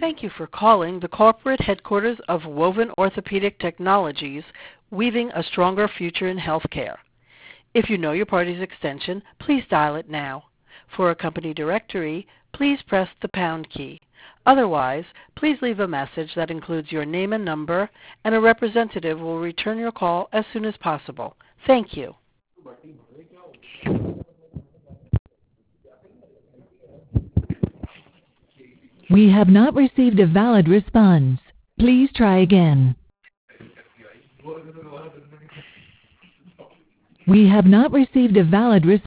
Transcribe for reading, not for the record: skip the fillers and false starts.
Thank you for calling the corporate headquarters of Woven Orthopedic Technologies, weaving a stronger future in healthcare. If you know your party's extension, please dial it now. For a company directory, please press the pound key. Otherwise, please leave a message that includes your name and number, and a representative will return your call as soon as possible. Thank you. We have not received a valid response. Please try again. We have not received a valid response.